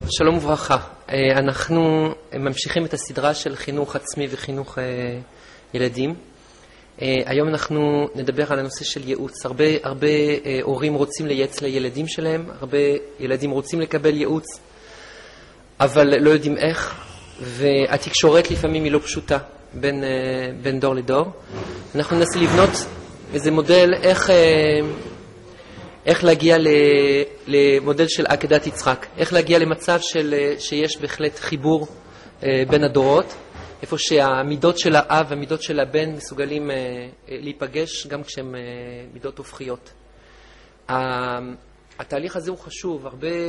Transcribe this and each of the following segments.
שלום וברכה. אנחנו ממשיכים את הסדרה של חינוך עצמי וחינוך ילדים. היום אנחנו נדבר על הנושא של ייעוץ. הרבה הורים רוצים לייעץ לילדים שלהם, הרבה ילדים רוצים לקבל ייעוץ, אבל לא יודעים איך, והתקשורת לפעמים היא לא פשוטה בין דור לדור. אנחנו ננסה לבנות איזה מודל איך להגיע למודל של עקדת יצחק, איך להגיע למצב שיש בהחלט חיבור בין הדורות, איפה שהמידות של האב והמידות של הבן מסוגלים להיפגש גם כשהם מידות הופכיות. התהליך הזה הוא חשוב.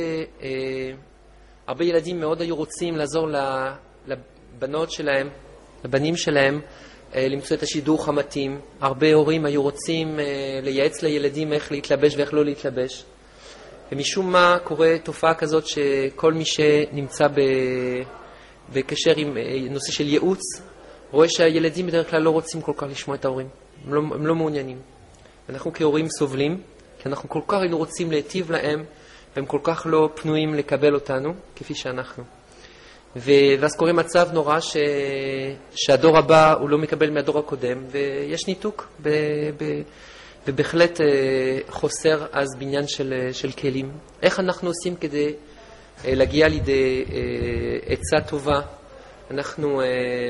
הרבה ילדים מאוד היו רוצים לעזור לבנות שלהם, לבנים שלהם, למצוא את השידוך המתאים. הרבה הורים היו רוצים לייעץ לילדים איך להתלבש ואיך לא להתלבש. ומשום מה קורה תופעה כזאת שכל מי שנמצא בקשר עם נושא של ייעוץ, רואה שהילדים בדרך כלל לא רוצים כל כך לשמוע את ההורים. הם לא מעוניינים. אנחנו כהורים סובלים, כי אנחנו כל כך היינו רוצים להיטיב להם, והם כל כך לא פנויים לקבל אותנו, כפי שאנחנו. ואז קורה מצב נורא שהדור הבא הוא לא מקבל מהדור הקודם, ויש ניתוק, ובהחלט חוסר אז בניין של כלים. איך אנחנו עושים כדי להגיע לידי עצה טובה? אנחנו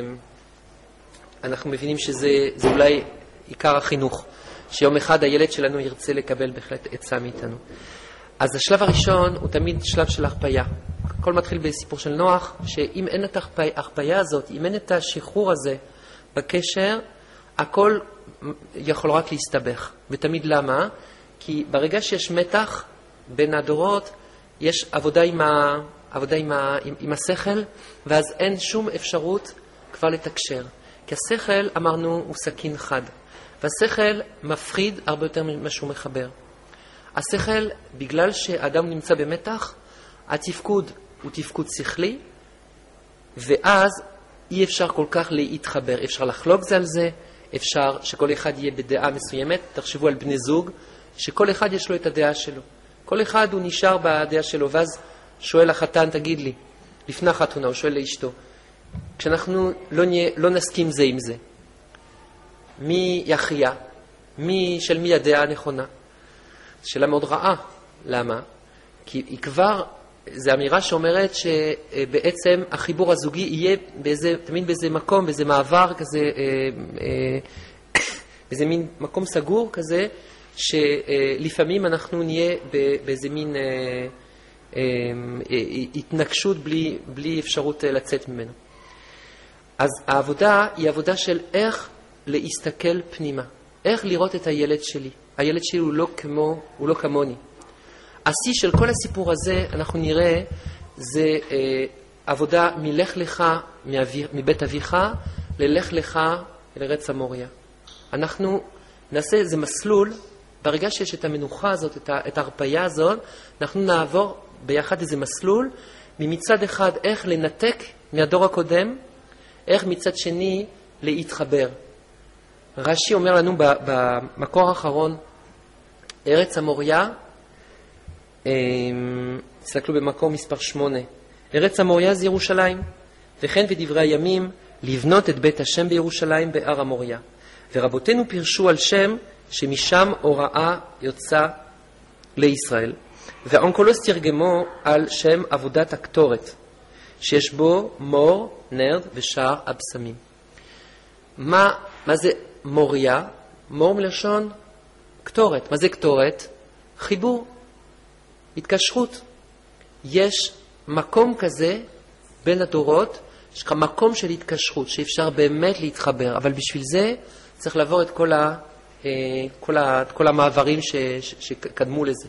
מבינים שזה אולי עיקר החינוך, שיום אחד הילד שלנו ירצה לקבל בהחלט עצה מאיתנו. אז השלב הראשון הוא תמיד שלב של הרפאיה. הכל מתחיל בסיפור של נוח, שאם אין את ההרפאיה הזאת, אם אין את השחרור הזה בקשר, הכל יכול רק להסתבך. ותמיד למה? כי ברגע שיש מתח בין הדורות, יש עבודה עם השכל, ואז אין שום אפשרות כבר לתקשר. כי השכל, אמרנו, הוא סכין חד. והשכל מפחיד הרבה יותר ממה שהוא מחבר. השכל, בגלל שהאדם נמצא במתח, התפקוד הוא תפקוד שכלי, ואז אי אפשר כל כך להתחבר. אפשר לחלוק זה על זה, אפשר שכל אחד יהיה בדעה מסוימת. תחשבו על בני זוג, שכל אחד יש לו את הדעה שלו. כל אחד הוא נשאר בדעה שלו, ואז שואל החתן, תגיד לי, לפני החתונה, הוא שואל לאשתו, כשאנחנו לא נסכים זה עם זה, מי יכריע? של מי הדעה הנכונה? שאלה מאוד רעה. למה? כי היא כבר, זו אמירה שאומרת שבעצם החיבור הזוגי יהיה תמיד באיזה מקום, באיזה מעבר כזה, באיזה מין מקום סגור כזה, שלפעמים אנחנו נהיה באיזה מין התנגשות בלי אפשרות לצאת ממנו. אז העבודה היא עבודה של איך להסתכל פנימה, איך לראות את הילד שלי. הילד שלי הוא לא כמוני. השיא של כל הסיפור הזה, אנחנו נראה, זה עבודה מלך לך מבית אביך, ללך לך לארץ המוריה. אנחנו נעשה איזה מסלול, ברגע שיש את המנוחה הזאת, את ההרפאיה הזאת, אנחנו נעבור ביחד איזה מסלול, מצד אחד איך לנתק מהדור הקודם, איך מצד שני להתחבר. רש"י אומר לנו במקור האחרון, ארץ המוריה, תסתכלו במקור מספר 8, ארץ המוריה זה ירושלים, וכן בדברי הימים לבנות את בית השם בירושלים בהר המוריה. ורבותינו פירשו על שם שמשם הוראה יוצא לישראל. והאונקולוס תרגמו על שם עבודת הקטורת, שיש בו מור, נרד ושאר הבשמים. מה זה מוריה? מור מלשון קטורת. מה זה קטורת? חיבור, התקשרות. יש מקום כזה בין הדורות, יש מקום של התקשרות, שאפשר באמת להתחבר, אבל בשביל זה צריך לעבור את כל המעברים שקדמו לזה.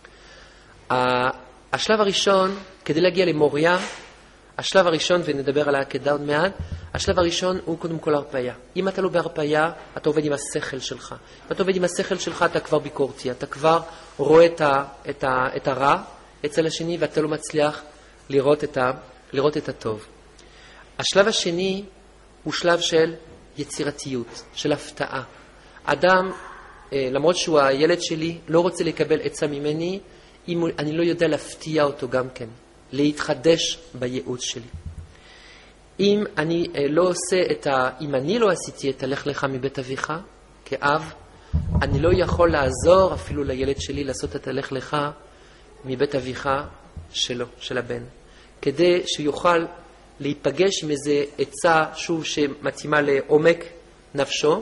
השלב הראשון, כדי להגיע למוריה, השלב הראשון, ונדבר על העקדה עוד מעט, השלב הראשון הוא קודם כל הרפאיה. אם אתה לא בהרפאיה, אתה עובד עם השכל שלך. אם אתה עובד עם השכל שלך, אתה כבר ביקורתי, אתה כבר רואה את הרע אצל השני, ואתה לא מצליח לראות את הטוב. השלב השני הוא שלב של יצירתיות, של הפתעה. אדם, למרות שהוא הילד שלי, לא רוצה לקבל עצה ממני, אם אני לא יודע להפתיע אותו גם כן. להתחדש בייעוץ שלי. אם אני לא עשיתי את הלך לך מבית אביך, כאב, אני לא יכול לעזור אפילו לילד שלי לעשות את הלך לך מבית אביך שלו, של הבן. כדי שיוכל להיפגש עם איזה עצה, שוב, שמתאימה לעומק נפשו,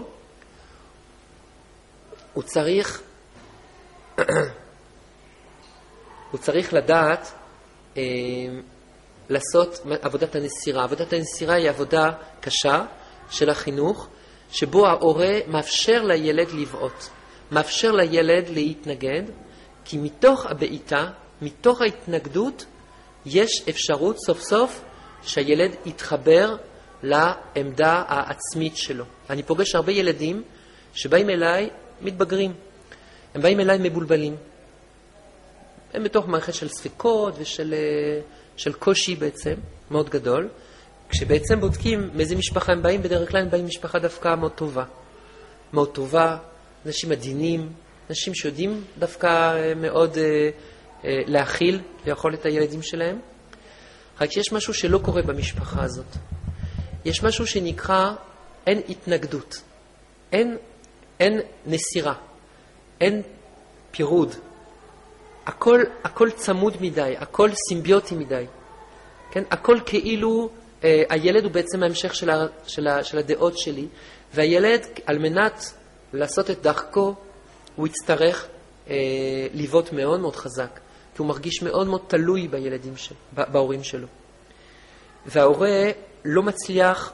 הוא צריך לדעת לעשות עבודת הנסירה. עבודת הנסירה היא עבודה קשה של החינוך, שבו ההורה מאפשר לילד לבעוט, מאפשר לילד להתנגד, כי מתוך הבעיטה, מתוך ההתנגדות, יש אפשרות סוף סוף שהילד יתחבר לעמדה העצמית שלו. אני פוגש הרבה ילדים שבאים אליי מתבגרים. הם באים אליי מבולבלים. הם בתוך מערכת של ספקות ושל קושי בעצם, מאוד גדול. כשבעצם בודקים מאיזה משפחה הם באים, בדרך כלל הם באים משפחה דווקא מאוד טובה. מאוד טובה, אנשים עדינים, אנשים שיודעים דווקא מאוד להכיל, לאכול את הילדים שלהם. רק שיש משהו שלא קורה במשפחה הזאת. יש משהו שנקרא, אין התנגדות, אין נסירה, אין פירוד. הכל צמוד מדי, הכל סימביוטי מדי. כן? הכל כאילו, הילד הוא בעצם ההמשך של הדעות שלי, והילד, על מנת לעשות את דרכו, הוא יצטרך לבעוט מאוד מאוד חזק, כי הוא מרגיש מאוד מאוד תלוי בילדים שלו, בהורים שלו. וההורה לא מצליח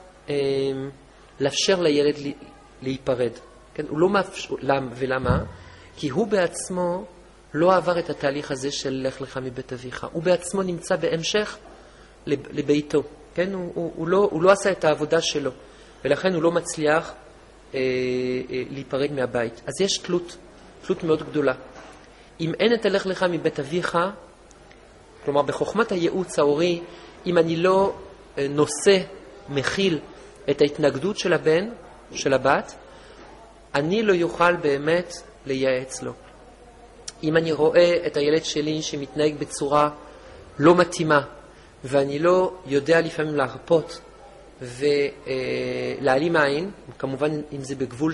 לאפשר לילד להיפרד. כן? הוא לא מאפשר, ולמה? כי הוא בעצמו לא עבר את התהליך הזה של לך לך מבית אביך. הוא בעצמו נמצא בהמשך לביתו. כן? הוא לא עשה את העבודה שלו, ולכן הוא לא מצליח להיפרד מהבית. אז יש תלות מאוד גדולה. אם אין את הלך לך מבית אביך, כלומר בחוכמת הייעוץ ההורי, אם אני לא נושא, מכיל את ההתנגדות של הבן, של הבת, אני לא יוכל באמת לייעץ לו. אם אני רואה את הילד שלי שמתנהג בצורה לא מתאימה, ואני לא יודע לפעמים להרפות ולהעלים עין, כמובן אם זה בגבול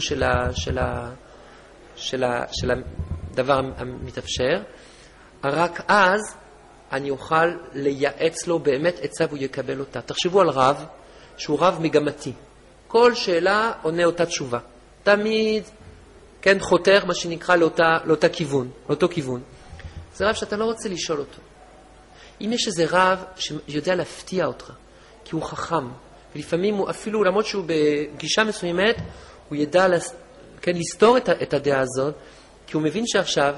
של הדבר המתאפשר, רק אז אני אוכל לייעץ לו באמת עצה והוא יקבל אותה. תחשבו על רב שהוא רב מגמתי. כל שאלה עונה אותה תשובה. תמיד, כן, חותר מה שנקרא לאותו כיוון. זה רב שאתה לא רוצה לשאול אותו. אם יש איזה רב שיודע להפתיע אותך, כי הוא חכם, ולפעמים הוא אפילו, למרות שהוא בגישה מסוימת, הוא ידע לסתור את הדעה הזאת, כי הוא מבין שעכשיו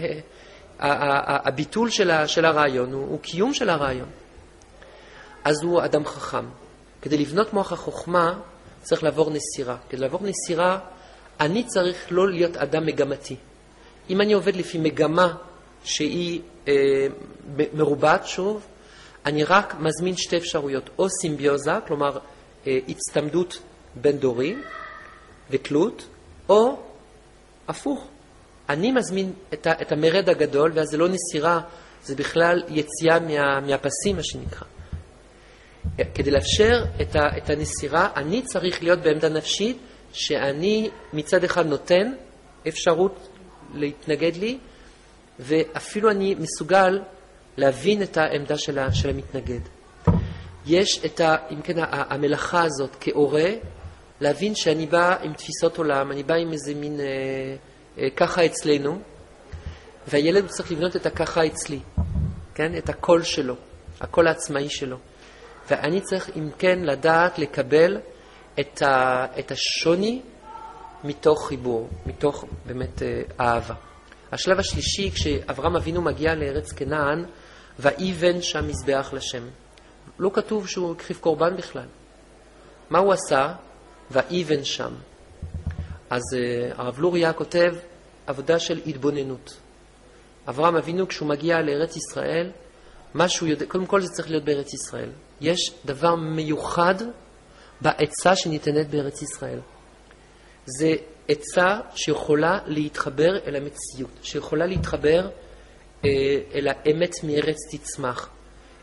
הביטול של הרעיון הוא קיום של הרעיון. אז הוא אדם חכם. כדי לבנות מוח החוכמה צריך לעבור נסירה. כדי לעבור נסירה אני צריך לא להיות אדם מגמתי. אם אני עובד לפי מגמה שהיא מרובעת שוב, אני רק מזמין שתי אפשרויות, או סימביוזה, כלומר הצטמדות בין דורי ותלות, או הפוך. אני מזמין את המרד הגדול, ואז זה לא נסירה, זה בכלל יציאה מהפסים, מה שנקרא. כדי לאפשר את הנסירה, אני צריך להיות בעמדה נפשית, שאני מצד אחד נותן אפשרות להתנגד לי, ואפילו אני מסוגל להבין את העמדה של המתנגד. יש אם כן, המלאכה הזאת כהורה, להבין שאני בא עם תפיסות עולם, אני בא עם איזה מין ככה אצלנו, והילד צריך לבנות את הככה אצלי, כן? את הקול שלו, הקול העצמאי שלו. ואני צריך אם כן לדעת לקבל את השוני מתוך חיבור, מתוך באמת אהבה. השלב השלישי, כשאברהם אבינו מגיע לארץ כנען, ואיבן שם מזבח לשם. לא כתוב שהוא הקריב קורבן בכלל. מה הוא עשה? ואיבן שם. אז הרב לוריה כותב עבודה של התבוננות. אברהם אבינו כשהוא מגיע לארץ ישראל, מה שהוא יודע, קודם כל זה צריך להיות בארץ ישראל. יש דבר מיוחד בעצה שניתנת בארץ ישראל. זה עצה שיכולה להתחבר אל המציאות, שיכולה להתחבר אל האמת מארץ תצמח.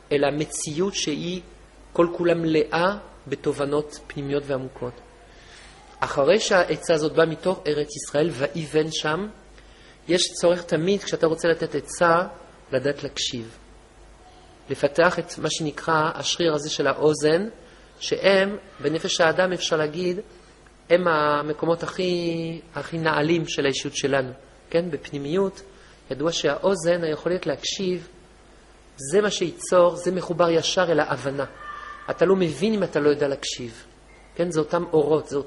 אלא מציאות שהיא כל כולה מלאה בתובנות פנימיות ועמוקות. אחרי שהעצה הזאת באה מתוך ארץ ישראל ואיבן שם, יש צורך תמיד כשאתה רוצה לתת עצה לדעת להקשיב. לפתח את מה שנקרא השריר הזה של האוזן, שהם בנפש האדם אפשר להגיד, הם המקומות הכי נעלים של האישיות שלנו. כן? בפנימיות ידוע שהאוזן, היכולת להקשיב, זה מה שייצור, זה מחובר ישר אל ההבנה. אתה לא מבין אם אתה לא יודע להקשיב. כן? זה אותם אורות, זה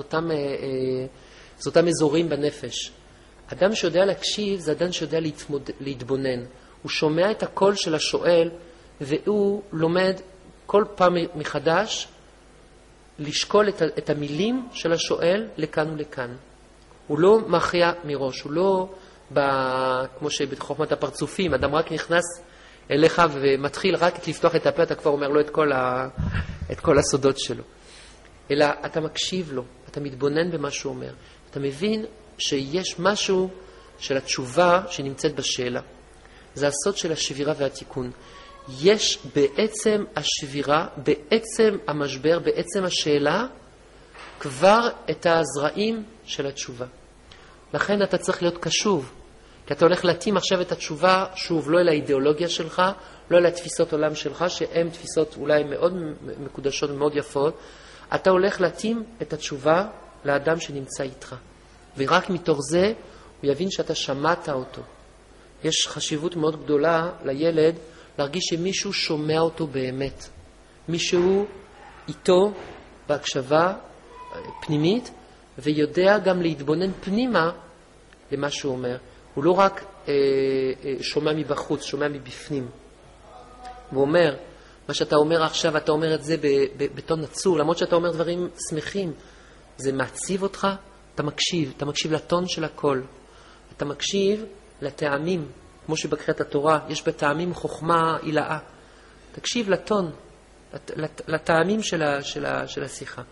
אותם אזורים בנפש. אדם שיודע להקשיב זה אדם שיודע להתבונן. הוא שומע את הקול של השואל, והוא לומד כל פעם מחדש לשקול את המילים של השואל לכאן ולכאן. הוא לא מכריע מראש, הוא לא כמו שבחוכמת הפרצופים, אדם רק נכנס אליך ומתחיל רק לפתוח את הפה, אתה כבר אומר לו את כל הסודות שלו. אלא אתה מקשיב לו, אתה מתבונן במה שהוא אומר. אתה מבין שיש משהו של התשובה שנמצאת בשאלה. זה הסוד של השבירה והתיקון. יש בעצם השבירה, בעצם המשבר, בעצם השאלה, כבר את הזרעים של התשובה. לכן אתה צריך להיות קשוב. כי אתה הולך להתאים עכשיו את התשובה, שוב, לא אל האידיאולוגיה שלך, לא אל התפיסות עולם שלך, שהן תפיסות אולי מאוד מקודשות ומאוד יפות. אתה הולך להתאים את התשובה לאדם שנמצא איתך. ורק מתוך זה הוא יבין שאתה שמעת אותו. יש חשיבות מאוד גדולה לילד להרגיש שמישהו שומע אותו באמת. מישהו איתו בהקשבה פנימית, ויודע גם להתבונן פנימה למה שהוא אומר. הוא לא רק שומע מבחוץ, שומע מבפנים. הוא אומר, מה שאתה אומר עכשיו, אתה אומר את זה בטון עצוב, למרות שאתה אומר דברים שמחים. זה מעציב אותך, אתה מקשיב לטון של הקול. אתה מקשיב לטעמים, כמו שבקריאת התורה, יש בטעמים חוכמה עילאה. תקשיב לטון, לטעמים של השיחה.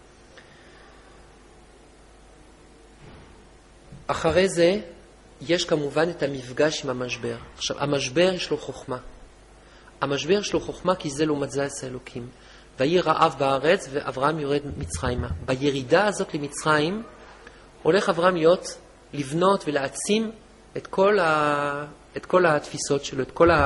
אחרי זה, יש כמובן את המפגש עם המשבר. עכשיו, המשבר יש לו חוכמה. המשבר יש לו חוכמה כי זה לעומת זה עשה אלוקים. ויהי רעב בארץ ואברהם יורד מצרימה. בירידה הזאת למצרים, הולך אברהם לבנות ולהעצים את כל התפיסות שלו, את כל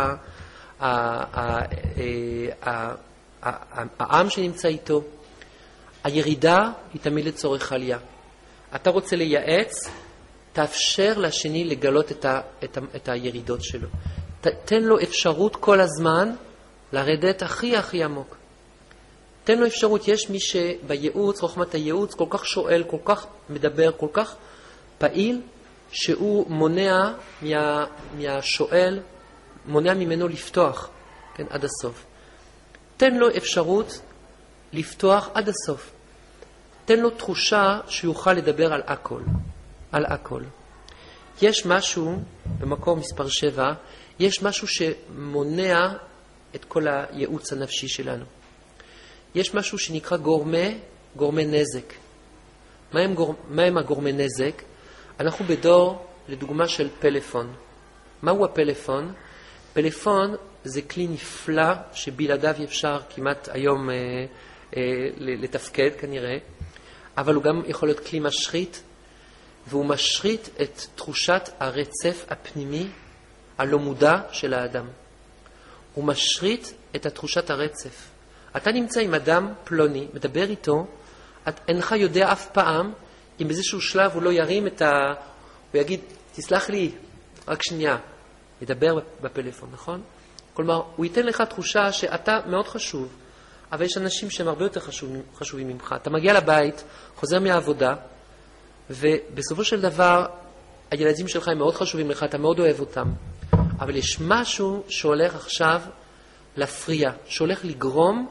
העם שנמצא איתו. הירידה היא תמיד לצורך עלייה. אתה רוצה לייעץ, תאפשר לשני לגלות את הירידות שלו. תן לו אפשרות כל הזמן לרדת הכי עמוק. תן לו אפשרות. יש מי שבייעוץ, חוכמת הייעוץ, כל כך שואל, כל כך מדבר, כל כך פעיל, שהוא מונע מהשואל, מונע ממנו לפתוח, כן, עד הסוף. תן לו אפשרות לפתוח עד הסוף. תן לו תחושה שיוכל לדבר על הכל. על הכל. יש משהו, במקור מספר 7, יש משהו שמונע את כל הייעוץ הנפשי שלנו. יש משהו שנקרא גורמי נזק. מה הם הגורמי נזק? אנחנו בדור, לדוגמה של פלאפון. מהו הפלאפון? פלאפון זה כלי נפלא שבלעדיו אפשר כמעט היום לתפקד כנראה, אבל הוא גם יכול להיות כלי משחית, והוא משחית את תחושת הרצף הפנימי הלא מודע של האדם. הוא משחית את תחושת הרצף. אתה נמצא עם אדם פלוני, מדבר איתו, אינך יודע אף פעם אם באיזשהו שלב הוא לא ירים הוא יגיד, תסלח לי, רק שנייה, ידבר בפלאפון, נכון? כלומר, הוא ייתן לך תחושה שאתה מאוד חשוב, אבל יש אנשים שהם הרבה יותר חשובים ממך. אתה מגיע לבית, חוזר מהעבודה, ובסופו של דבר, הילדים שלך הם מאוד חשובים לך, אתה מאוד אוהב אותם. אבל יש משהו שהולך עכשיו להפריע, שהולך לגרום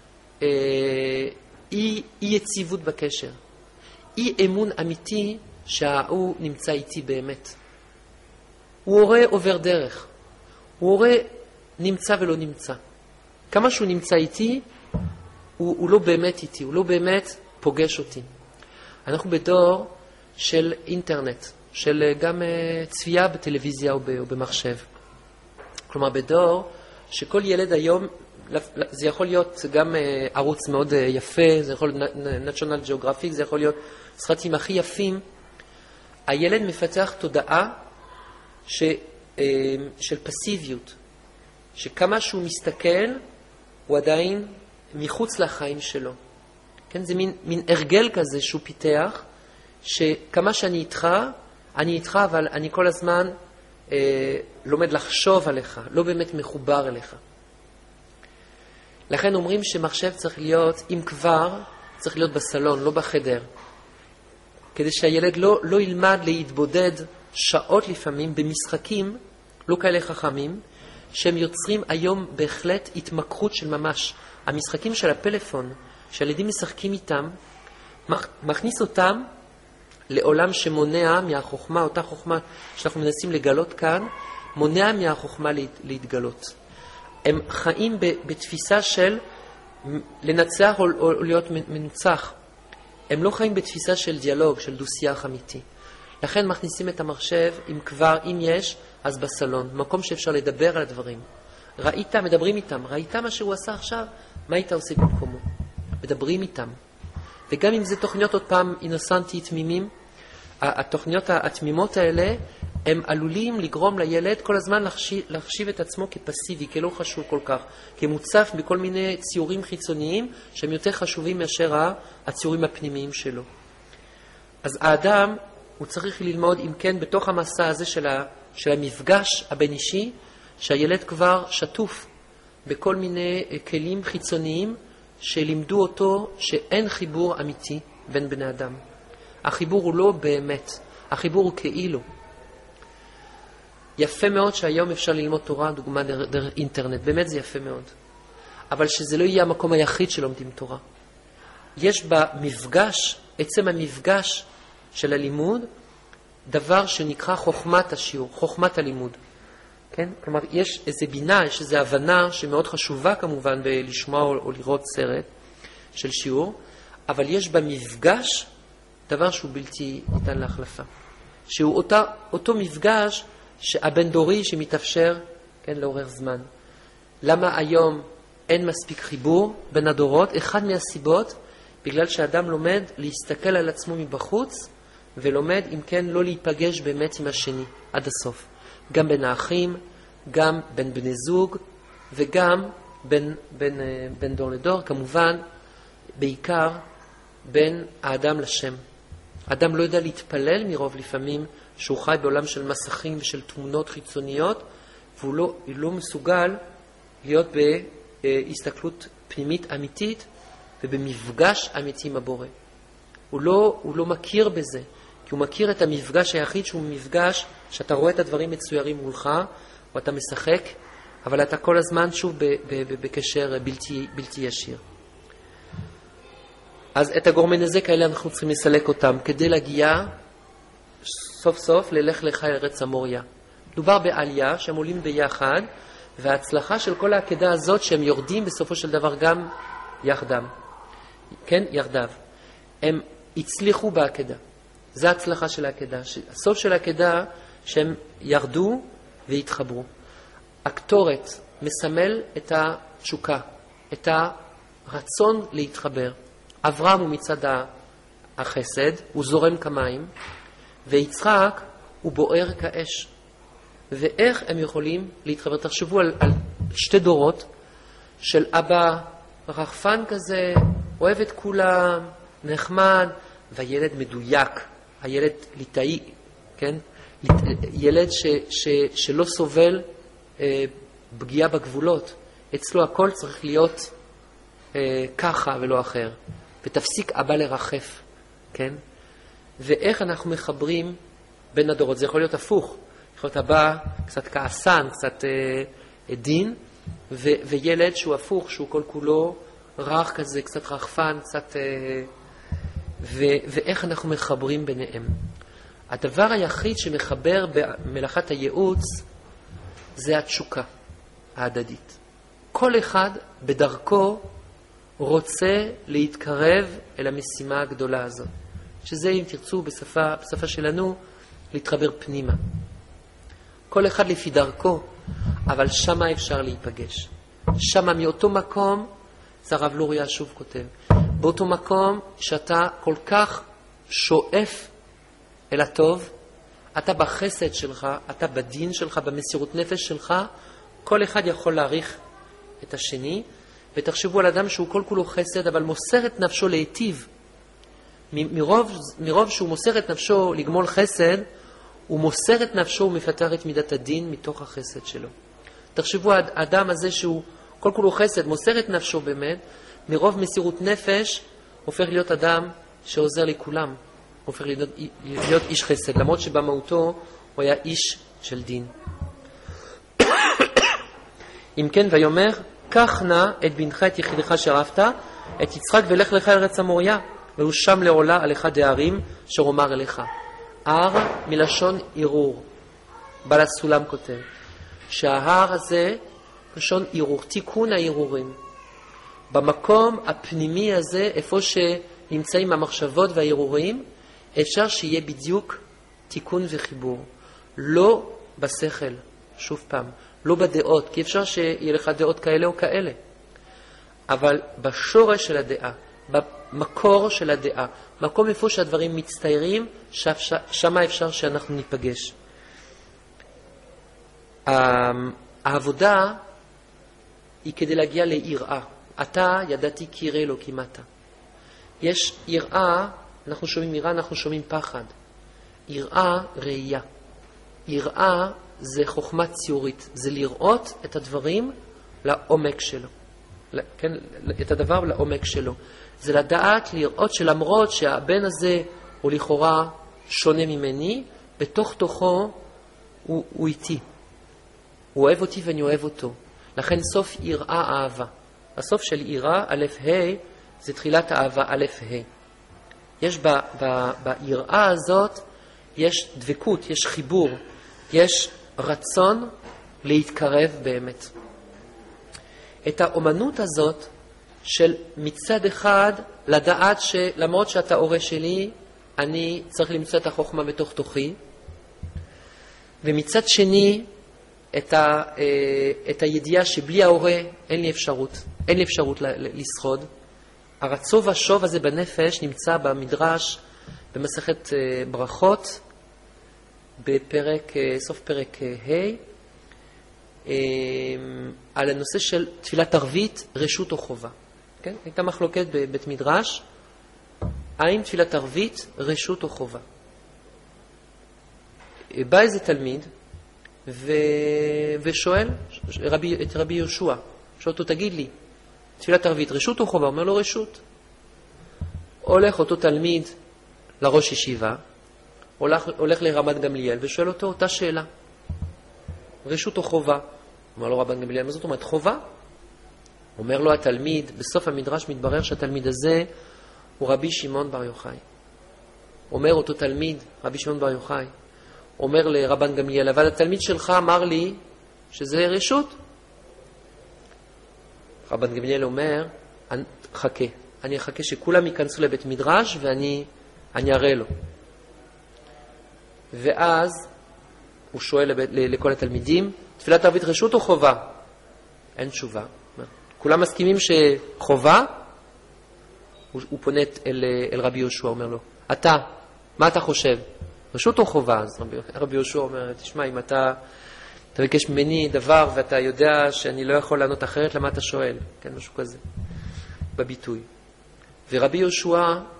אי יציבות בקשר. אי אמון אמיתי שהוא נמצא איתי באמת. הוא הורה עובר דרך. הוא הורה נמצא ולא נמצא. כמה שהוא נמצא איתי, הוא לא באמת איתי, הוא לא באמת פוגש אותי. אנחנו בדור של אינטרנט, של גם צפייה בטלוויזיה או במחשב. כלומר, בדור שכל ילד היום זה יכול להיות גם ערוץ מאוד יפה, זה יכול להיות National Geographic, זה יכול להיות סרטים הכי יפים. הילד מפתח תודעה של פסיביות, שכמה שהוא מסתכל, הוא עדיין מחוץ לחיים שלו. כן? זה מין הרגל כזה שהוא פיתח, שכמה שאני איתך, אבל אני כל הזמן לומד לחשוב עליך, לא באמת מחובר אליך. לכן אומרים שמחשב צריך להיות, אם כבר, צריך להיות בסלון, לא בחדר. כדי שהילד לא ילמד להתבודד שעות לפעמים במשחקים, לא כאלה חכמים, שהם יוצרים היום בהחלט התמכרות של ממש. המשחקים של הפלאפון, שהילדים משחקים איתם, מכניס אותם לעולם שמונע מהחוכמה, אותה חוכמה שאנחנו מנסים לגלות כאן, מונע מהחוכמה להתגלות. הם חיים בתפיסה של לנצח או להיות מנוצח. הם לא חיים בתפיסה של דיאלוג, של דו-שיח אמיתי. לכן מכניסים את המחשב, אם יש, אז בסלון, מקום שאפשר לדבר על הדברים. ראית, מדברים איתם, ראית מה שהוא עשה עכשיו? מה היית עושה במקומו? מדברים איתם. וגם אם זה תוכניות עוד פעם אינוסנטי, תמימים, התוכניות התמימות האלה, הם עלולים לגרום לילד כל הזמן להחשיב את עצמו כפסיבי, כלא חשוב כל כך, כמוצף בכל מיני ציורים חיצוניים, שהם יותר חשובים מאשר הציורים הפנימיים שלו. אז האדם, הוא צריך ללמוד, אם כן, בתוך המסע הזה של המפגש הבין אישי, שהילד כבר שטוף בכל מיני כלים חיצוניים, שלימדו אותו שאין חיבור אמיתי בין בני אדם. החיבור הוא לא באמת, החיבור הוא כאילו. יפה מאוד שהיום אפשר ללמוד תורה, דוגמה דרך אינטרנט, באמת זה יפה מאוד. אבל שזה לא יהיה המקום היחיד שלומדים תורה. יש במפגש, עצם המפגש של הלימוד, דבר שנקרא חוכמת השיעור, חוכמת הלימוד. כן? כלומר, יש איזו בינה, יש איזו הבנה שמאוד חשובה כמובן בלשמוע או לראות סרט של שיעור, אבל יש במפגש דבר שהוא בלתי ניתן להחלפה. שהוא אותו מפגש שהבן דורי שמתאפשר, כן, לאורך זמן. למה היום אין מספיק חיבור בין הדורות? אחד מהסיבות, בגלל שאדם לומד להסתכל על עצמו מבחוץ, ולומד אם כן לא להיפגש באמת עם השני עד הסוף. גם בין האחים, גם בין בני זוג, וגם בין דור לדור, כמובן, בעיקר בין האדם לשם. האדם לא יודע להתפלל מרוב לפעמים שהוא חי בעולם של מסכים ושל תמונות חיצוניות, והוא לא מסוגל להיות בהסתכלות פנימית אמיתית ובמפגש אמיתי עם הבורא. הוא לא מכיר בזה, כי הוא מכיר את המפגש היחיד שהוא מפגש שאתה רואה את הדברים מצוירים מולך, או אתה משחק, אבל אתה כל הזמן שוב בקשר בלתי ישיר. אז את הגורמי נזק האלה אנחנו צריכים לסלק אותם, כדי להגיע סוף סוף ללך לך ארץ המוריה. דובר בעלייה שהם עולים ביחד, וההצלחה של כל העקדה הזאת שהם יורדים בסופו של דבר גם יחדם. כן, יחדיו. הם הצליחו בעקדה. זו ההצלחה של העקדה. הסוף של העקדה שהם ירדו והתחברו. הקטורת מסמל את התשוקה, את הרצון להתחבר. אברהם הוא מצד החסד, הוא זורם כמים, ויצחק הוא בוער כאש. ואיך הם יכולים להתחבר? תחשבו על שתי דורות של אבא רחפן כזה, אוהב את כולם, נחמד, והילד מדויק, הילד ליטאי, כן? ילד שלא סובל פגיעה בגבולות. אצלו הכל צריך להיות ככה ולא אחר. ותפסיק אבא לרחף, כן? ואיך אנחנו מחברים בין הדורות? זה יכול להיות הפוך. יכול להיות אבא קצת כעסן, קצת דין, וילד שהוא הפוך, שהוא כל כולו רך כזה, קצת רחפן, קצת... ואיך אנחנו מחברים ביניהם. הדבר היחיד שמחבר במלאכת הייעוץ זה התשוקה ההדדית. כל אחד בדרכו רוצה להתקרב אל המשימה הגדולה הזאת. שזה, אם תרצו, בשפה שלנו, להתחבר פנימה. כל אחד לפי דרכו, אבל שמה אפשר להיפגש. שמה מאותו מקום, זה הרב לוריה שוב כותב, באותו מקום שאתה כל כך שואף אל הטוב, אתה בחסד שלך, אתה בדין שלך, במסירות נפש שלך, כל אחד יכול להעריך את השני, ותחשבו על אדם שהוא כל כולו חסד, אבל מוסר את נפשו להיטיב. מרוב שהוא מוסר את נפשו לגמול חסד, הוא מוסר את נפשו ומפטר את מידת הדין מתוך החסד שלו. תחשבו על האדם הזה שהוא כל כולו חסד, מוסר את נפשו באמת, מרוב מסירות נפש, הופך להיות אדם שעוזר לכולם. הופך להיות איש חסד, למרות שבמהותו הוא היה איש של דין. אם כן, ויאמר, קח נא את בנך, את יחידך שרפת, את יצחק ולך לך ארץ המוריה, והוא שם לעולה על אחד הערים אשר אומר אליך. הר מלשון ערעור. בעל הסולם כותב שההר הזה לשון ערעור, תיקון הערעורים. במקום הפנימי הזה, איפה שנמצאים המחשבות והערעורים, אפשר שיהיה בדיוק תיקון וחיבור. לא בשכל, שוב פעם, לא בדעות, כי אפשר שיהיה לך דעות כאלה או כאלה. אבל בשורש של הדעה, במקור של הדעה, מקום איפה שהדברים מצטיירים, שם אפשר שאנחנו ניפגש. העבודה היא כדי להגיע ליראה. אתה ידעתי כי ירא אלוקים אתה. יש יראה, אנחנו שומעים יראה, אנחנו שומעים פחד. יראה ראייה. יראה זה חוכמה ציורית, זה לראות את הדברים לעומק שלו. כן, את הדבר לעומק שלו. זה לדעת לראות שלמרות שהבן הזה הוא לכאורה שונה ממני, בתוך תוכו הוא איתי. הוא אוהב אותי ואני אוהב אותו. לכן סוף יראה אהבה. הסוף של יראה, א' ה', זה תחילת האהבה א' ה'. יש ביראה הזאת, יש דבקות, יש חיבור, יש רצון להתקרב באמת. את האומנות הזאת של מצד אחד לדעת שלמרות שאתה הורה שלי, אני צריך למצוא את החוכמה בתוך תוכי, ומצד שני את הידיעה שבלי ההורה אין לי אפשרות לשרוד. הרצו והשוב הזה בנפש נמצא במדרש במסכת ברכות סוף פרק ה' על הנושא של תפילת ערבית, רשות או חובה. כן? הייתה מחלוקת בבית מדרש, האם תפילת ערבית רשות או חובה. בא איזה תלמיד ושואל את רבי יהושע, שואל אותו, תגיד לי, תפילת ערבית רשות או חובה? אומר לו רשות. הולך אותו תלמיד לראש ישיבה, הולך לרמת גמליאל ושואל אותו אותה שאלה, רשות או חובה? אומר לו רבן גמליאל, מה זאת אומרת חובה? אומר לו התלמיד, בסוף המדרש מתברר שהתלמיד הזה הוא רבי שמעון בר יוחאי. אומר אותו תלמיד, רבי שמעון בר יוחאי, אומר לרבן גמליאל, אבל התלמיד שלך אמר לי שזה רשות. רבן גמליאל אומר, חכה, אני אחכה שכולם ייכנסו לבית מדרש ואני אראה לו. ואז הוא שואל לכל התלמידים, תפילת ערבית רשות או חובה? אין תשובה. כולם מסכימים שחובה? הוא פונה אל רבי יהושע, אומר לו, אתה, מה אתה חושב? רשות או חובה? אז רבי יהושע אומר, תשמע, אם אתה תבקש ממני דבר ואתה יודע שאני לא יכול לענות אחרת, למה אתה שואל? כן, משהו כזה, בביטוי. ורבי יהושע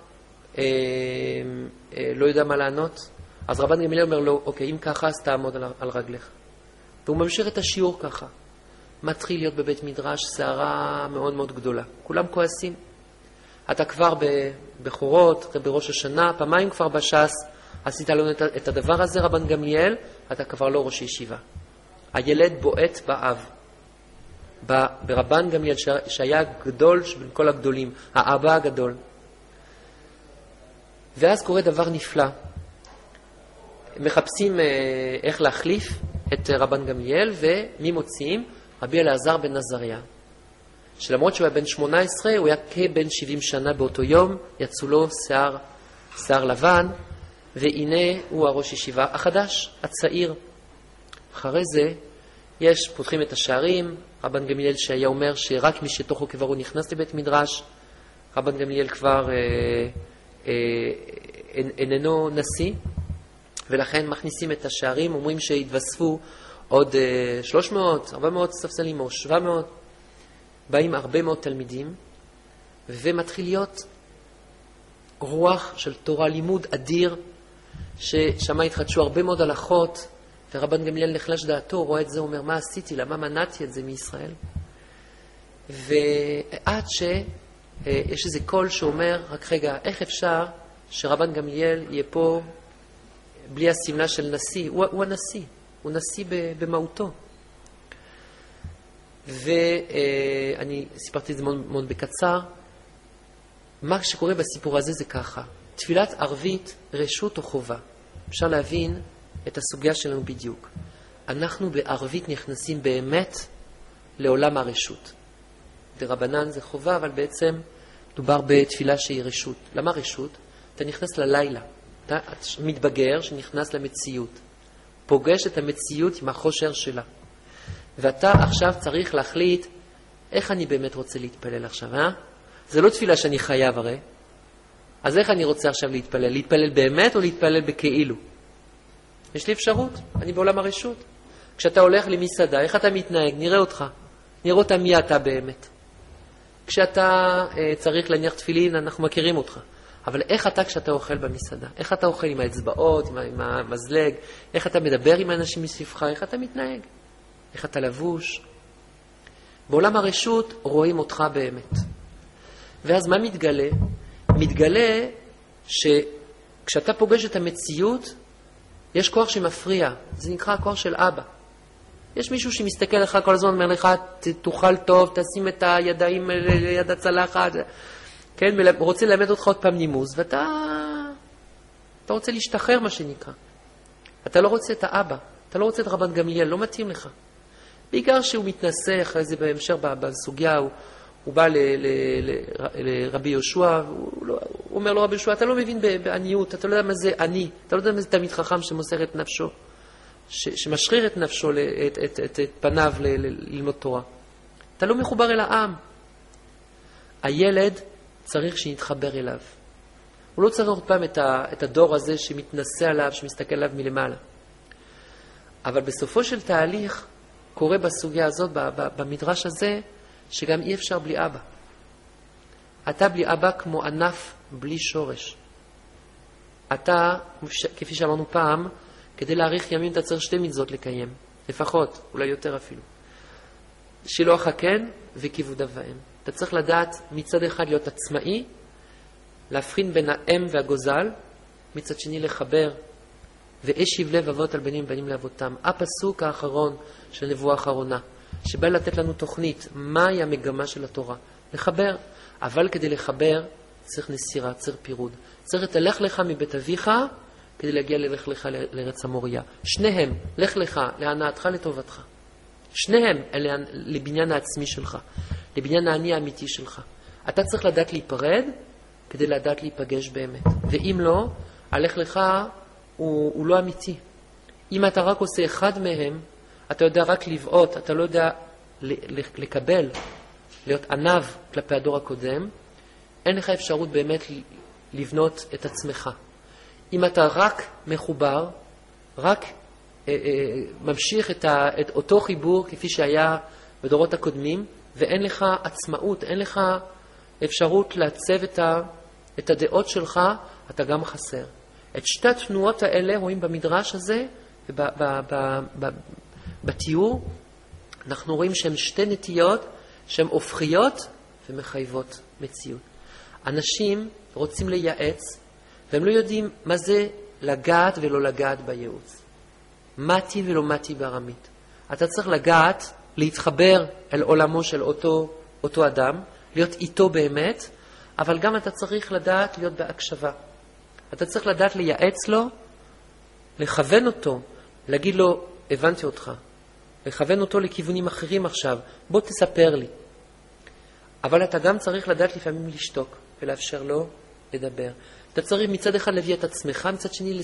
לא יודע מה לענות, אז רבן גמליאל אומר לו, אוקיי, אם ככה אז תעמוד על רגליך. והוא ממשיך את השיעור ככה. מתחיל להיות בבית מדרש סערה מאוד מאוד גדולה. כולם כועסים. אתה כבר בחורות, בראש השנה, פעמיים כבר בש"ס, עשית לנו את הדבר הזה, רבן גמליאל, אתה כבר לא ראש ישיבה. הילד בועט באב. ברבן גמליאל שהיה גדול בין כל הגדולים, האבא הגדול. ואז קורה דבר נפלא. מחפשים איך להחליף את רבן גמליאל, ומי מוציאים? רבי אלעזר בן עזריה. שלמרות שהוא היה בן 18, הוא היה כבן 70 שנה באותו יום, יצאו לו שיער לבן, והנה הוא הראש ישיבה החדש, הצעיר. אחרי זה פותחים את השערים, רבן גמליאל שהיה אומר שרק מי שתוכו כברו נכנס לבית מדרש, רבן גמליאל כבר איננו נשיא, ולכן מכניסים את השערים, אומרים שהתווספו עוד 300, 400 ספסלים או 700, באים הרבה מאוד תלמידים, ומתחיל להיות רוח של תורה, לימוד אדיר, ששם התחדשו הרבה מאוד הלכות, ורבן גמליאל נחלש דעתו, רואה את זה, אומר, מה עשיתי? למה מנעתי את זה מישראל? ועד שיש איזה קול שאומר, רק רגע, איך אפשר שרבן גמליאל יהיה פה בלי הסמלה של נשיא? הוא הנשיא, הוא נשיא במהותו. ואני סיפרתי את זה מאוד, מאוד בקצר. מה שקורה בסיפור הזה זה ככה. תפילת ערבית, רשות או חובה. אפשר להבין את הסוגיה שלנו בדיוק. אנחנו בערבית נכנסים באמת לעולם הרשות. דרבנן זה חובה, אבל בעצם דובר בתפילה שהיא רשות. למה רשות? אתה נכנס ללילה. אתה מתבגר שנכנס למציאות. פוגש את המציאות עם החושר שלה. ואתה עכשיו צריך להחליט איך אני באמת רוצה להתפלל עכשיו, זה לא תפילה שאני חייב הרי. אז איך אני רוצה עכשיו להתפלל? להתפלל באמת או להתפלל בכאילו? יש לי אפשרות, אני בעולם הרשות. כשאתה הולך למסעדה, איך אתה מתנהג? נראה אותך. נראה אותה מי אתה באמת. כשאתה צריך להניח תפילין, אנחנו מכירים אותך. אבל איך אתה כשאתה אוכל במסעדה? איך אתה אוכל עם האצבעות, עם המזלג? איך אתה מדבר עם האנשים מסביבך? איך אתה מתנהג? איך אתה לבוש? בעולם הרשות רואים אותך באמת. ואז מה מתגלה? מתגלה שכשאתה פוגש את המציאות, יש כוח שמפריע. זה נקרא הכוח של אבא. יש מישהו שמסתכל לך כל הזמן, אומר לך, תאכל טוב, תשים את הידיים ליד הצלחת. כן, רוצה ללמד אותך עוד פעם נימוס, ואתה רוצה להשתחרר מה שנקרא. אתה לא רוצה את האבא, אתה לא רוצה את רבן גמליאל, לא מתאים לך. בעיקר שהוא מתנסה אחרי זה בהמשך בסוגיה, הוא בא לרבי יהושע, הוא אומר לו, רבי יהושע, אתה לא מבין בעניות, אתה לא יודע מה זה עני, אתה לא יודע מה זה תלמיד חכם שמוסר את נפשו, שמשחרר את נפשו, את פניו ללמוד תורה. אתה לא מחובר אל העם. הילד צריך שנתחבר אליו. הוא לא צריך עוד פעם את הדור הזה שמתנסה עליו, שמסתכל עליו מלמעלה. אבל בסופו של תהליך קורה בסוגיה הזאת, במדרש הזה, שגם אי אפשר בלי אבא. אתה בלי אבא כמו ענף בלי שורש. אתה, כפי שאמרנו פעם, כדי להאריך ימים אתה צריך 2 מצוות לקיים. לפחות, אולי יותר אפילו. שילוח הקן וכיבוד אב ואם. אתה צריך לדעת מצד אחד להיות עצמאי, להבחין בין האם והגוזל, מצד שני לחבר, ואשיב לב אבות על בנים בנים לאבותם. הפסוק האחרון של נבואה האחרונה, שבא לתת לנו תוכנית, מהי המגמה של התורה? לחבר. אבל כדי לחבר צריך נסירה, צריך פירוד. צריך תלך לך מבית אביך, כדי להגיע ללך לך לארץ המוריה. שניהם, לך לך, להנאתך לטובתך. שניהם לבניין העצמי שלך, לבניין העני האמיתי שלך. אתה צריך לדעת להיפרד, כדי לדעת להיפגש באמת. ואם לא, הלך לך הוא לא אמיתי. אם אתה רק עושה אחד מהם, אתה יודע רק לבעוט, אתה לא יודע לקבל, להיות ענב כלפי הדור הקודם, אין לך אפשרות באמת לבנות את עצמך. אם אתה רק מחובר, רק ממשיך את אותו חיבור כפי שהיה בדורות הקודמים, ואין לך עצמאות, אין לך אפשרות לעצב את הדעות שלך, אתה גם חסר. את שתי התנועות האלה רואים במדרש הזה, בתיאור, אנחנו רואים שהן שתי נטיות שהן הופכיות ומחייבות מציאות. אנשים רוצים לייעץ, והם לא יודעים מה זה לגעת ולא לגעת בייעוץ. מתי ולא מתי בארמית. אתה צריך לגעת, להתחבר אל עולמו של אותו אדם, להיות איתו באמת, אבל גם אתה צריך לדעת להיות בהקשבה. אתה צריך לדעת לייעץ לו, לכוון אותו, להגיד לו, הבנתי אותך. לכוון אותו לכיוונים אחרים עכשיו, בוא תספר לי. אבל אתה גם צריך לדעת לפעמים לשתוק ולאפשר לו לדבר. אתה צריך מצד אחד להביא את עצמך, מצד שני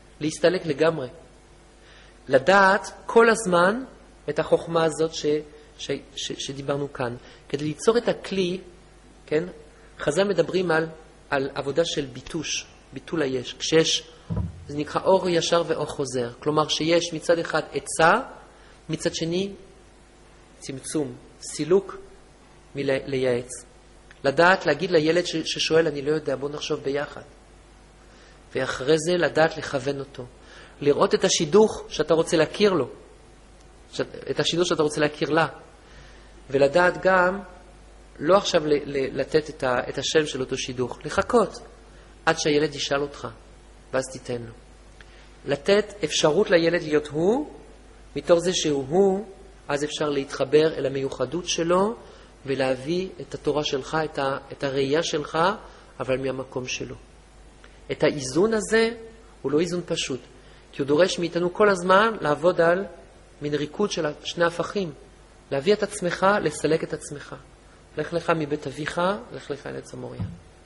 להסתלק לגמרי. לדעת כל הזמן את החוכמה הזאת שדיברנו כאן. כדי ליצור את הכלי, כן? חז"ל מדברים על עבודה של ביטוש, ביטול היש. כשיש, זה נקרא אור ישר ואור חוזר. כלומר שיש מצד אחד עצה, מצד שני צמצום, סילוק מלייעץ. לדעת להגיד לילד ששואל, אני לא יודע, בוא נחשוב ביחד. ואחרי זה לדעת לכוון אותו. לראות את השידוך שאתה רוצה להכיר לו. את השידוך שאתה רוצה להכיר לה. ולדעת גם, לא עכשיו לתת את השם של אותו שידוך. לחכות עד שהילד ישאל אותך, ואז תיתן לו. לתת אפשרות לילד להיות הוא, מתוך זה שהוא, אז אפשר להתחבר אל המיוחדות שלו, ולהביא את התורה שלך, את הראייה שלך, אבל מהמקום שלו. את האיזון הזה הוא לא איזון פשוט, כי הוא דורש מאיתנו כל הזמן לעבוד על מין ריקוד של שני הפכים. להביא את עצמך, לסלק את עצמך. לך לך מבית אביך, לך לך אל עץ המוריה.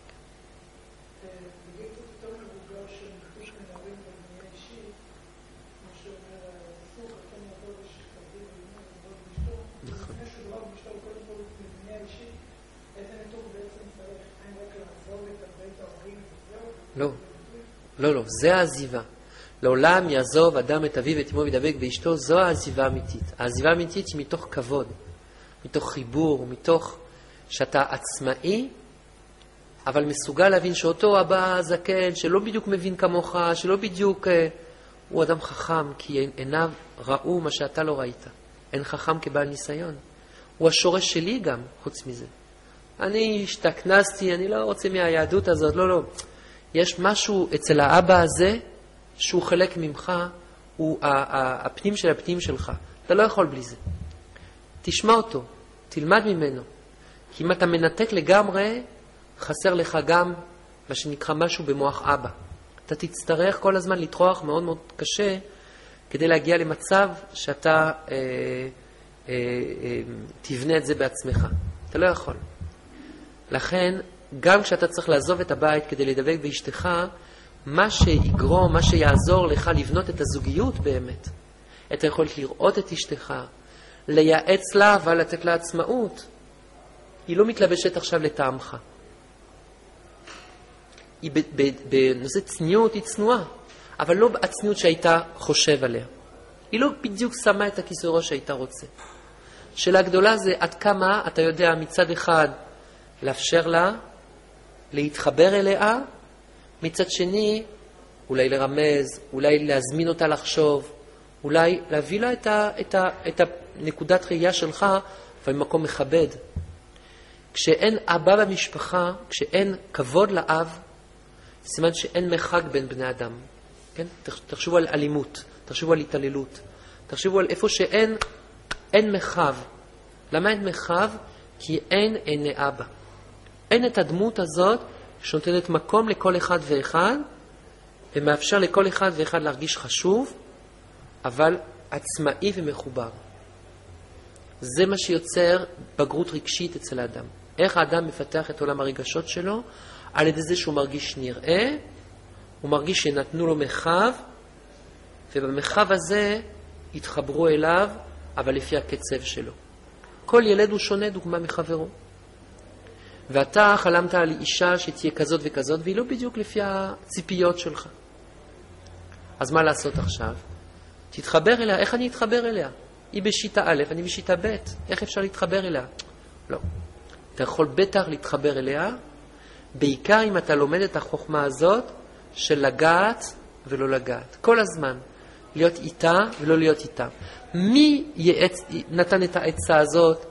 לא, זה העזיבה. לעולם יעזוב אדם את אביו ואת אמו וידבק באשתו, זו העזיבה האמיתית. העזיבה האמיתית היא מתוך כבוד, מתוך חיבור, מתוך שאתה עצמאי, אבל מסוגל להבין שאותו אבא זקן, שלא בדיוק מבין כמוך, שלא בדיוק, הוא אדם חכם, כי עיניו ראו מה שאתה לא ראית. אין חכם כבעל ניסיון. הוא השורש שלי גם, חוץ מזה. אני השתכנסתי, אני לא רוצה מהיהדות הזאת, לא. יש משהו אצל האבא הזה, שהוא חלק ממך, הוא הפנים של הפנים שלך. אתה לא יכול בלי זה. תשמע אותו, תלמד ממנו. כי אם אתה מנתק לגמרי, חסר לך גם מה שנקרא משהו במוח אבא. אתה תצטרך כל הזמן לטרוח מאוד מאוד קשה, כדי להגיע למצב שאתה תבנה את זה בעצמך. אתה לא יכול. לכן, גם כשאתה צריך לעזוב את הבית כדי לדבק באשתך, מה שיגרום, מה שיעזור לך לבנות את הזוגיות באמת, את היכולת לראות את אשתך, לייעץ לה אבל לתת לה עצמאות, היא לא מתלבשת עכשיו לטעמך. היא בנושא צניעות, היא צנועה, אבל לא הצניעות שהייתה חושב עליה. היא לא בדיוק שמה את הכיסוי ראש שהייתה רוצה. שאלה גדולה זה עד כמה אתה יודע מצד אחד לאפשר לה, להתחבר אליה, מצד שני אולי לרמז, אולי להזמין אותה לחשוב, אולי להביא לה את הנקודת ראייה שלך, אבל במקום מכבד. כשאין אבא במשפחה, כשאין כבוד לאב, סימן שאין מרחק בין בני אדם. כן? תחשבו על אלימות, תחשבו על התעללות, תחשבו על איפה שאין מרחב. למה אין מרחב? כי אין עיני אבא. אין את הדמות הזאת שנותנת מקום לכל אחד ואחד, ומאפשר לכל אחד ואחד להרגיש חשוב, אבל עצמאי ומחובר. זה מה שיוצר בגרות רגשית אצל האדם. איך האדם מפתח את עולם הרגשות שלו? על ידי זה שהוא מרגיש נראה, הוא מרגיש שנתנו לו מרחב, ובמרחב הזה התחברו אליו, אבל לפי הקצב שלו. כל ילד הוא שונה דוגמה מחברו. ואתה חלמת על אישה שתהיה כזאת וכזאת, והיא לא בדיוק לפי הציפיות שלך. אז מה לעשות עכשיו? תתחבר אליה. איך אני אתחבר אליה? היא בשיטה א', אני בשיטה ב'. איך אפשר להתחבר אליה? לא. אתה יכול בטח להתחבר אליה, בעיקר אם אתה לומד את החוכמה הזאת של לגעת ולא לגעת. כל הזמן. להיות איתה ולא להיות איתה. מי נתן את העצה הזאת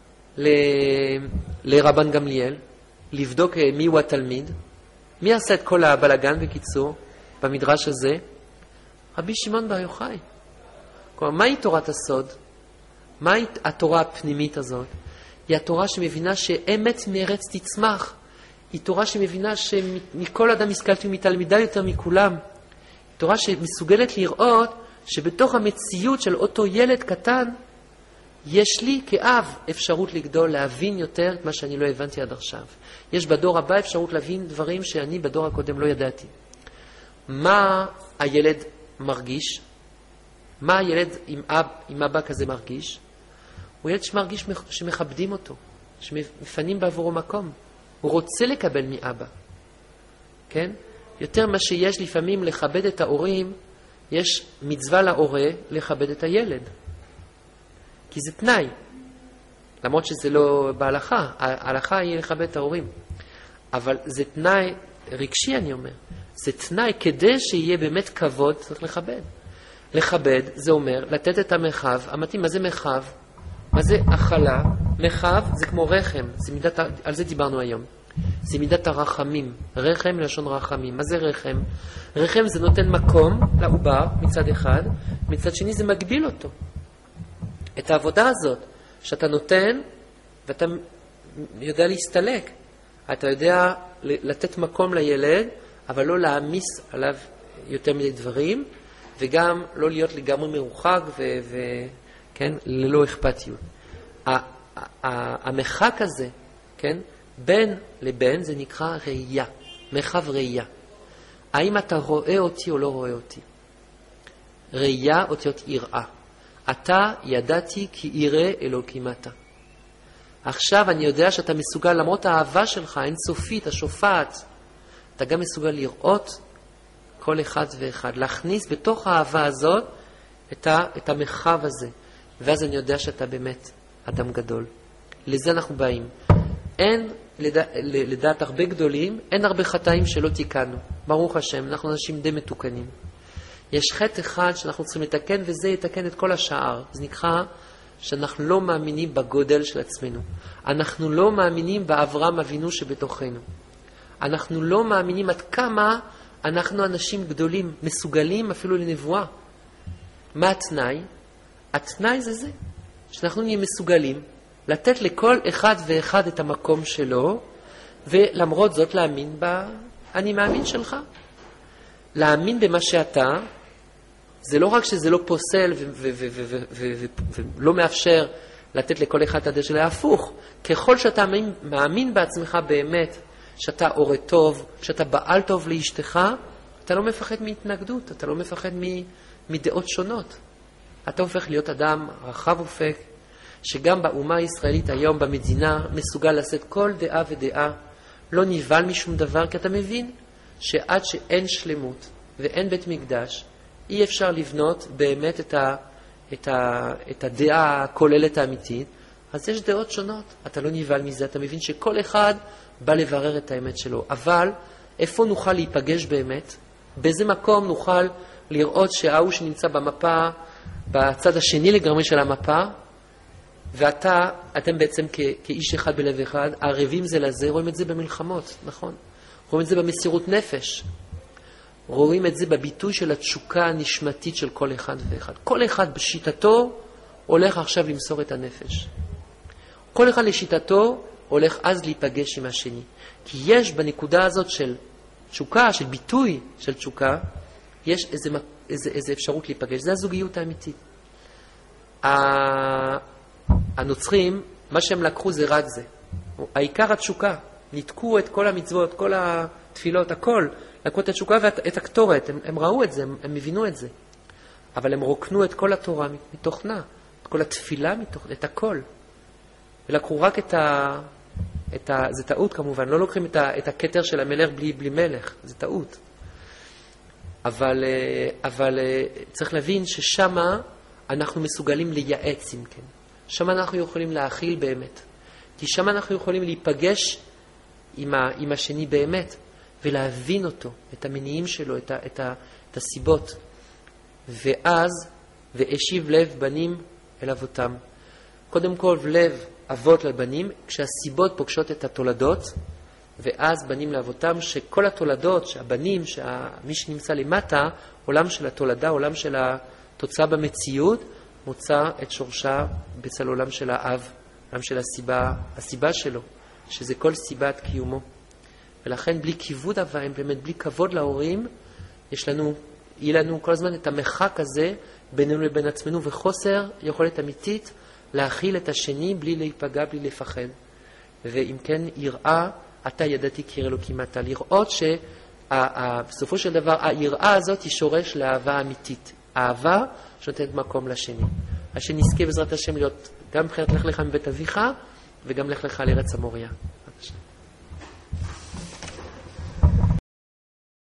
לרבן גמליאל? לבדוק מי הוא התלמיד? מי עשה את כל הבלגן בקיצור במדרש הזה? רבי שמעון בר יוחאי. כלומר, מהי תורת הסוד? מהי התורה הפנימית הזאת? היא התורה שמבינה שאמת מארץ תצמח. היא תורה שמבינה שמכל אדם השכלתי ומתלמידה יותר מכולם. היא תורה שמסוגלת לראות שבתוך המציאות של אותו ילד קטן, יש לי כאב אפשרות לגדול, להבין יותר את מה שאני לא הבנתי עד עכשיו. יש בדור הבא אפשרות להבין דברים שאני בדור הקודם לא ידעתי. מה הילד מרגיש? מה הילד עם אבא כזה מרגיש? הוא ילד שמרגיש שמכבדים אותו, שמפנים בעבורו מקום. הוא רוצה לקבל מאבא. כן? יותר מה שיש לפעמים לכבד את ההורים, יש מצווה להורה לכבד את הילד. כי זה תנאי. למרות שזה לא בהלכה. ההלכה היא לכבד את ההורים. אבל זה תנאי רגשי, אני אומר. זה תנאי כדי שיהיה באמת כבוד, צריך לכבד. לכבד זה אומר לתת את המרחב המתאים. מה זה מרחב? מה זה אכלה? מרחב זה כמו רחם. זה מידת, על זה דיברנו היום. זה מידת הרחמים. רחם לשון רחמים. מה זה רחם? רחם זה נותן מקום לעובר מצד אחד, מצד שני זה מגביל אותו. את העבודה הזאת שאתה נותן ואתה יודע להסתלק. אתה יודע לתת מקום לילד, אבל לא להעמיס עליו יותר מדי דברים, וגם לא להיות לגמרי מרוחק כן, ללא אכפתיות. המרחק הזה, כן, בין לבין זה נקרא ראייה, מרחב ראייה. האם אתה רואה אותי או לא רואה אותי? ראייה אותיות יראה. אתה ידעתי כי יראה אלוקים אתה. עכשיו אני יודע שאתה מסוגל, למרות האהבה שלך, אינסופית, השופעת, אתה גם מסוגל לראות כל אחד ואחד, להכניס בתוך האהבה הזאת את המרחב הזה. ואז אני יודע שאתה באמת אדם גדול. לזה אנחנו באים. אין, לדעת הרבה גדולים, אין הרבה חטאים שלא תיקנו. ברוך השם, אנחנו אנשים די מתוקנים. יש חטא אחד שאנחנו צריכים לתקן, וזה יתקן את כל השאר. זה נקרא שאנחנו לא מאמינים בגודל של עצמנו. אנחנו לא מאמינים באברהם אבינו שבתוכנו. אנחנו לא מאמינים עד כמה אנחנו אנשים גדולים, מסוגלים אפילו לנבואה. מה התנאי? התנאי זה שאנחנו נהיה מסוגלים לתת לכל אחד ואחד את המקום שלו, ולמרות זאת להאמין אני מאמין שלך. להאמין במה שאתה, זה לא רק שזה לא פוסל ולא מאפשר לתת לכל אחד את הדרך שלה, הפוך. ככל שאתה מאמין בעצמך באמת, שאתה הורה טוב, שאתה בעל טוב לאשתך, אתה לא מפחד מהתנגדות, אתה לא מפחד מדעות שונות. אתה הופך להיות אדם רחב אופק, שגם באומה הישראלית היום במדינה מסוגל לשאת כל דעה ודעה, לא נבהל משום דבר, כי אתה מבין שעד שאין שלמות ואין בית מקדש, אי אפשר לבנות באמת את הדעה הכוללת האמיתית. אז יש דעות שונות, אתה לא נבהל מזה, אתה מבין שכל אחד בא לברר את האמת שלו. אבל איפה נוכל להיפגש באמת? באיזה מקום נוכל לראות שההוא שנמצא במפה, בצד השני לגמרי של המפה, ואתם בעצם כאיש אחד בלב אחד, ערבים זה לזה, רואים את זה במלחמות, נכון? רואים את זה במסירות נפש. רואים את זה בביטוי של התשוקה הנשמתית של כל אחד ואחד. כל אחד בשיטתו הולך עכשיו למסור את הנפש. כל אחד לשיטתו הולך אז להיפגש עם השני. כי יש בנקודה הזאת של תשוקה, של ביטוי של תשוקה, יש איזה אפשרות להיפגש. זה הזוגיות האמיתית. הנוצרים, מה שהם לקחו זה רק זה. העיקר התשוקה. ניתקו את כל המצוות, כל התפילות, הכל. לקחו את התשוקה ואת הקטורת. הם ראו את זה, הם מבינו את זה. אבל הם רוקנו את כל התורה מתוכנה. את כל התפילה מתוכנה, את הכל. ולקחו רק זה טעות כמובן. לא לוקחים את הכתר של המלך בלי מלך. זה טעות. אבל צריך להבין ששמה אנחנו מסוגלים לייעץ אם כן. שם אנחנו יכולים להכיל באמת. כי שם אנחנו יכולים להיפגש עם השני באמת, ולהבין אותו, את המניעים שלו, את הסיבות. ואז, והשיב לב בנים אל אבותם. קודם כל, לב אבות לבנים, כשהסיבות פוגשות את התולדות, ואז בנים לאבותם, שכל התולדות, שהבנים, מי שנמצא למטה, עולם של התולדה, עולם של התוצאה במציאות, מוצא את שורשה בצל עולם של האב, עולם של הסיבה שלו, שזה כל סיבת קיומו. ולכן בלי כיבוד אביים, באמת בלי כבוד להורים, יהיה לנו כל הזמן את המרחק הזה בינינו לבין עצמנו, וחוסר יכולת אמיתית להכיל את השני בלי להיפגע, בלי לפחד. ואם כן יראה, אתה ידעתי כי יראה אלוקים אתה. לראות שבסופו של דבר היראה הזאת היא שורש לאהבה אמיתית. אהבה שנותנת מקום לשני. השני נזכה בעזרת השם גם מבחינת לך לך מבית אביך, וגם לך לך לארץ המוריה.